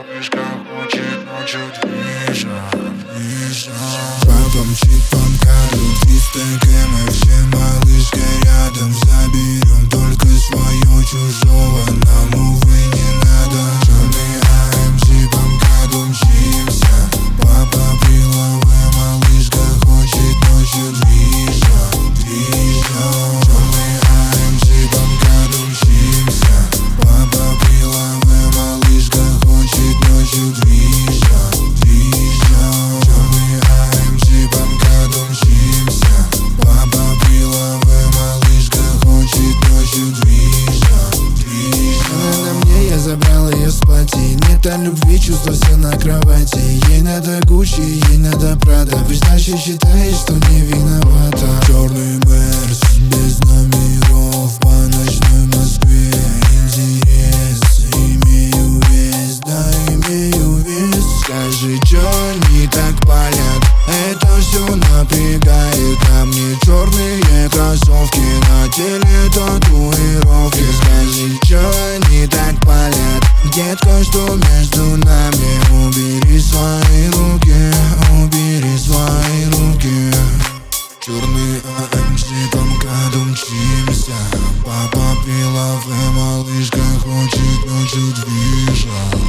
малышка хочет ночью движа. Папа мчит по МКАДу 300 км, все малышка рядом. Заберем только свое, чужого нам, увы, не надо. Черный АМГ по МКАДу мчимся. Папа прилавы, малышка хочет ночью движа. Черный АМГ по МКАДу мчимся. Папа прилавы, малышка хочет ночью движа. Черный АМГ по МКАДу мчимся. Папа прилавы, малышка хочет ночью движа. На мне я забрал ее с пати. Нет о любви, чувства все на кровати. Ей надо Гуччи, ей надо Прада. Пусть дальше считает, что не виновата. Черный Мерс без номеров по ночной Москве. Интерес, имею вес, да имею вес. Скажи, чё они так палят? Это все напрягает. На мне черные кроссовки, на теле татуировки. Скажи, чё они так палят? Детка, что между нами? Убери свои руки, убери свои руки. Черный АМГ по МКАДу мчимся. Папа прилавы, малышка хочет ночью движа.